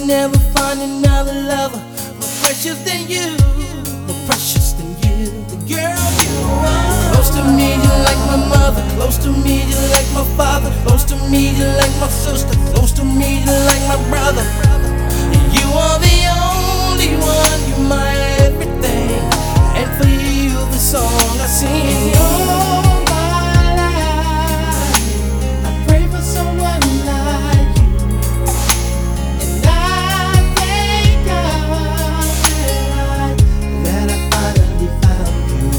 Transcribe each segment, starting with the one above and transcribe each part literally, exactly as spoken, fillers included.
never find another lover more precious than you, more precious than you. The girl you are. Close to me, you like my mother. Close to me, you like my father. Close to me, you like my sister. Close to me, you like my brother. You are the only one. You're my everything, and for you, the song I sing. All my life, I pray for someone like you, and I thank God that I finally found you.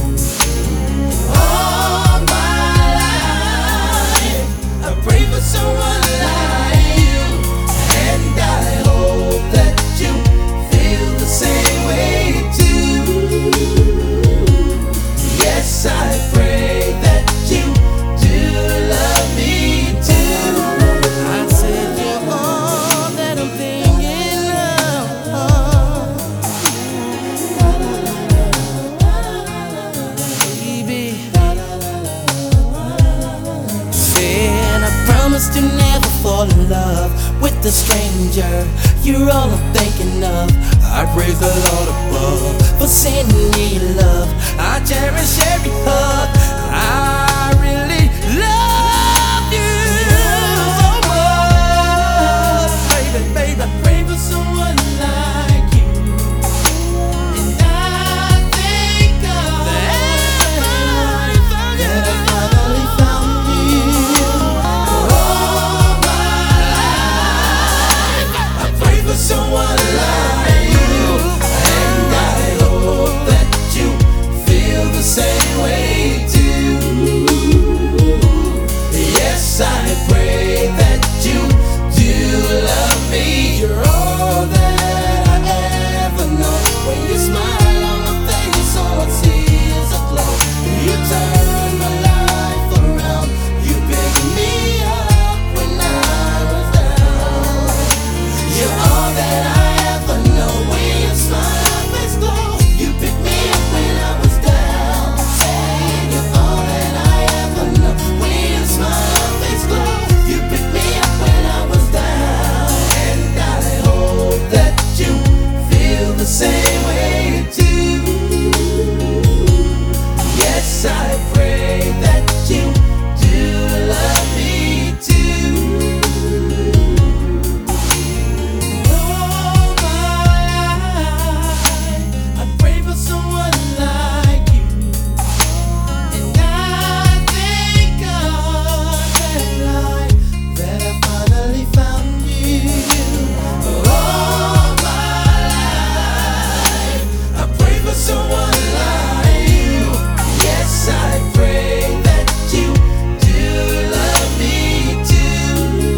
All my life, I pray for someone like you, and I hope that you feel the same way too. Yes, I pray that you do love me too. I said you're all that I'm thinking of, baby. Said I promised to never fall in love with a stranger. You're all I'm thinking of. I praise the Lord above for sending me love. I cherish every hug. I really love you so much, baby, baby. I pray for someone like you, and I thank God that I finally found you. All my life, I pray for someone like you, and I hope that you feel the same way too. Yes, I pray that you do love me. You're all that I ever know. When you smile on my face, all I see is a glow. You turn my life around. You picked me up when I was down. You're all that I ever know. When you smile, my face glow. You picked me up when I was down. Say you're all that I ever know. When you smile, my face glow. You picked me up when I was down, and I hope that you feel the same way too. Yes, I pray that you do love me too. All my life, I pray for someone like you, and I thank God that I, that I finally found you. All my life, I pray for someone like you. Yes, I pray that you do love me too.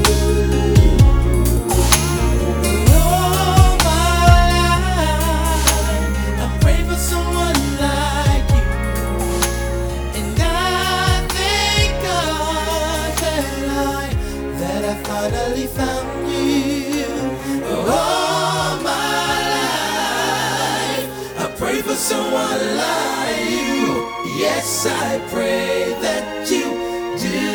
All my life, I pray for someone like you, and I thank God that I, that I finally found you. All my life, I pray for someone like you. Yes, I pray that you do